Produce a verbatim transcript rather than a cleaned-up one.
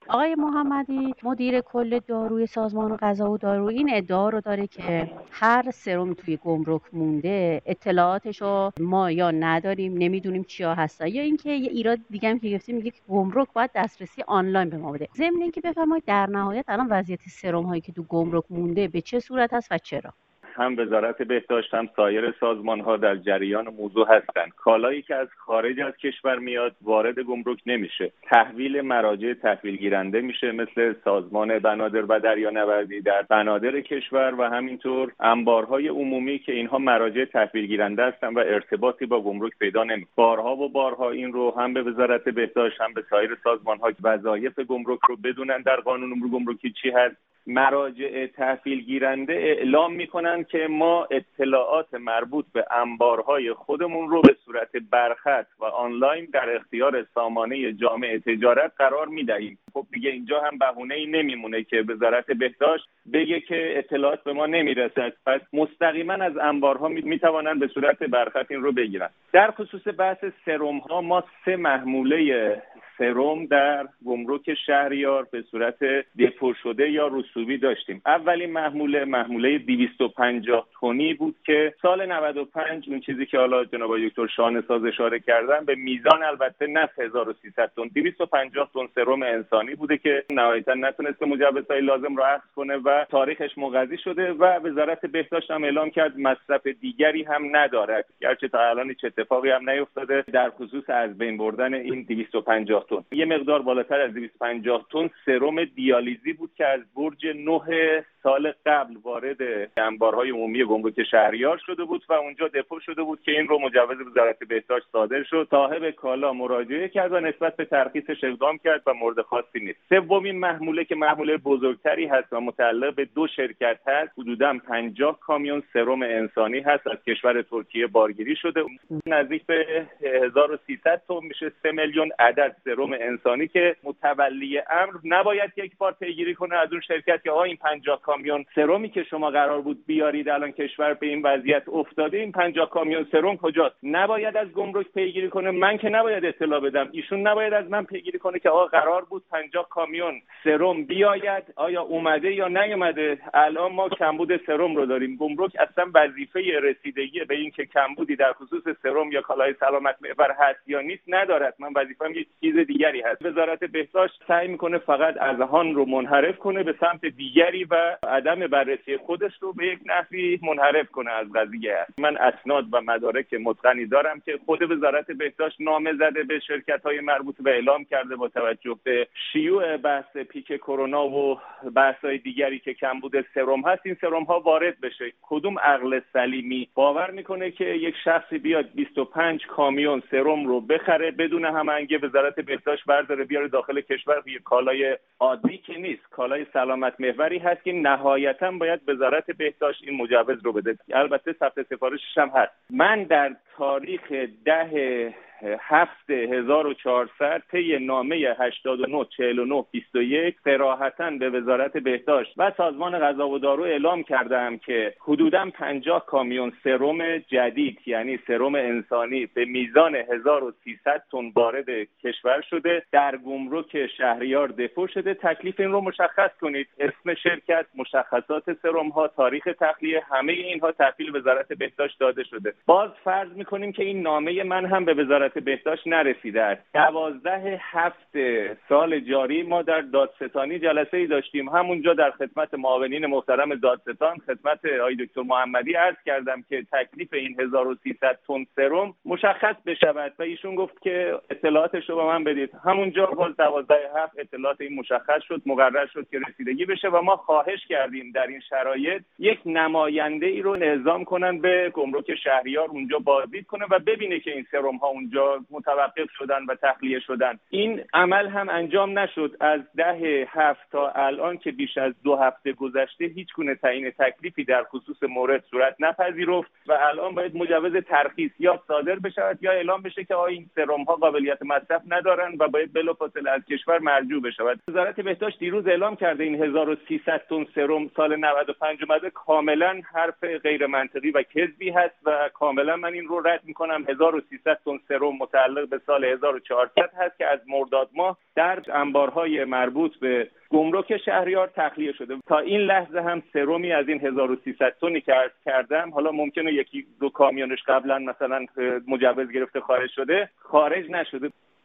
آقای محمدی مدیر کل داروی سازمان غذا و دارو این ادعا رو داره که هر سرم توی گمرک مونده اطلاعاتشو ما یا نداریم، نمیدونیم چیا هستن، یا اینکه یه ایراد دیگه هم که گفتیم میگه که گمرک باید دسترسی آنلاین به ما بده. ضمن اینکه بفرمایید در نهایت الان وضعیت سرم هایی که تو گمرک مونده به چه صورت هست و چرا؟ هم وزارت بهداشت هم سایر سازمان ها در جریان موضوع هستند. کالایی که از خارج از کشور میاد وارد گمرک نمیشه، تحویل مراجع تحویل گیرنده میشه، مثل سازمان بنادر و دریانوردی در بنادر کشور و همینطور انبارهای عمومی که اینها مراجع تحویل گیرنده هستن و ارتباطی با گمرک پیدا نمیکنه. بارها و بارها این رو هم به وزارت بهداشت هم به سایر سازمان ها وظایف گمرک رو بدونن در قانون امور گمرکی چی هست. مراجع تحویل گیرنده اعلام میکنن که ما اطلاعات مربوط به انبارهای خودمون رو به صورت برخط و آنلاین در اختیار سامانه جامع تجارت قرار میدهیم. خب دیگه اینجا هم بهونه‌ای نمیمونه که وزارت بهداشت بگه که اطلاعات به ما نمیرسد، پس مستقیما از انبارها میتوانن به صورت برخط این رو بگیرن. در خصوص بحث سرم ها، ما سه محموله سرم در گمرک شهریار به صورت دپو شده یا رسوبی داشتیم. اولین محموله محموله دویست و پنجاه تنی بود که سال نود و پنج اون چیزی که حالا جناب دکتر شانه‌ساز اشاره کردن به میزان البته نه هزار و سیصد تن، دویست و پنجاه تن سرم انسانی بوده که نهایتا نتونسته مجوزهای لازم را اخذ کنه و تاریخش منقضی شده و وزارت بهداشت هم اعلام کرد مصرف دیگری هم ندارد، گرچه تا الان هیچ اتفاقی هم نیفتاده در خصوص از بین بردن این دویست و پنجاه تن. یه مقدار بالاتر از دویست و پنجاه تن سرم دیالیزی بود که از برج نه سال قبل وارد انبارهای عمومی گمرک شهریار شده بود و اونجا دپو شده بود که این رو مجوز وزارت بهداشت صادر شد. صاحب کالا مراجعه کرد و نسبت به ترخیصش اقدام کرد و مورد خاصی نیست. سومین محموله که محموله بزرگتری هست و متعلق به دو شرکت هست، حدوداً پنجاه کامیون سرم انسانی هست، از کشور ترکیه بارگیری شده، نزدیک به هزار و سیصد تن میشه، سه میلیون عدد سرم انسانی که متولی امر نباید یک بار پیگیری کنه از اون شرکت که آقا این پنجاه کامیون سرمی که شما قرار بود بیارید الان کشور به این وضعیت افتاده، این پنجاه کامیون سرم کجاست؟ نباید از گمرک پیگیری کنه، من که نباید اطلاع بدم، ایشون نباید از من پیگیری کنه که آقا قرار بود پنجاه کامیون سرم بیاید، آیا اومده یا نیومده؟ الان ما کمبود سرم رو داریم. گمرک اصلا وظیفه رسیدگی به این که کمبودی در خصوص سرم یا کالای سلامت محور هست یا نیست ندارد. من وظیفه‌ام یه چیز دیگری هست. وزارت بهداشت سعی میکنه فقط اذهان رو منحرف کنه به سمت دیگری و عدم بررسی خودش رو به یک نحوی منحرف کنه از قضیه. من اسناد و مدارک متقنی دارم که خود وزارت بهداشت نامه زده به شرکت‌های مربوطه و اعلام کرده با توجه به شیوع بحث پیک کرونا و بحث‌های دیگری که کمبود سرم هست این سرم ها وارد بشه. کدوم عقل سلیمی باور میکنه که یک شخصی بیاد بیست و پنج کامیون سرم رو بخره بدون هماهنگی وزارت بهداشت برداره بیاره داخل کشور؟ یه کالای عادی که نیست، کالای سلامت محوری هست که نهایتاً باید وزارت بهداشت این مجوز رو بده. البته ثبت سفارشش هم هست. من در تاریخ ده هفت هزار و چهارصد طی نامه هشتاد و نه چهل و نه بیست و یک صراحتاً به وزارت بهداشت و سازمان غذا و دارو اعلام کردم که حدوداً پنجاه کامیون سرم جدید یعنی سرم انسانی به میزان هزار و سیصد تن وارد کشور شده، در گمرک شهریار دپو شده. تکلیف این رو مشخص کنید، اسم شرکت، مشخصات سرم ها، تاریخ تخلیه، همه اینها تحویل وزارت بهداشت داده شده. باز فرض می‌کنیم که این نامه من هم به وزارت بهداشت نرسیده است. دوازده هفت سال جاری ما در دادستانی جلسه ای داشتیم، همونجا در خدمت معاونین محترم دادستان خدمت آقای دکتر محمدی عرض کردم که تکلیف این هزار و سیصد تن سرم مشخص بشود و ایشون گفت که اطلاعاتش رو به من بدید. همونجا باز دوازده هفت اطلاعات این مشخص شد، مقرر شد که رسیدگی بشه و ما خواهش کردیم در این شرایط یک نماینده ای رو اعزام کنن به گمرک شهریار اونجا بازدید کنه و ببینه که این سرم ها اونجا متوقف شدن و تخلیه شدن. این عمل هم انجام نشد. از ده هفت تا الان که بیش از دو هفته گذشته هیچ گونه تعیین تکلیفی در خصوص مورد صورت نپذیرفت و الان باید مجوز ترخیص یا صادر بشود یا اعلام بشه که آقا این سرم ها قابلیت مصرف ندارن و باید بلافاصله از کشور مرجوع بشود. وزارت بهداشت دیروز اعلام کرده این هزار و سیصد تن سرم سال نود و پنج اومده. کاملا حرف غیر منطقی و کذبی هست و کاملا من این رو رد میکنم. هزار و سیصد تن سرم سرم متعلق به سال هزار و چهارصد هست که از مرداد ماه در انبارهای مربوط به گمرک شهریار تخلیه شده. تا این لحظه هم سرمی از این هزار و سیصد تنی که عرض کردم، حالا ممکنه یکی دو کامیونش قبلا مثلا مجوز گرفته خارج شده، خارج نشده.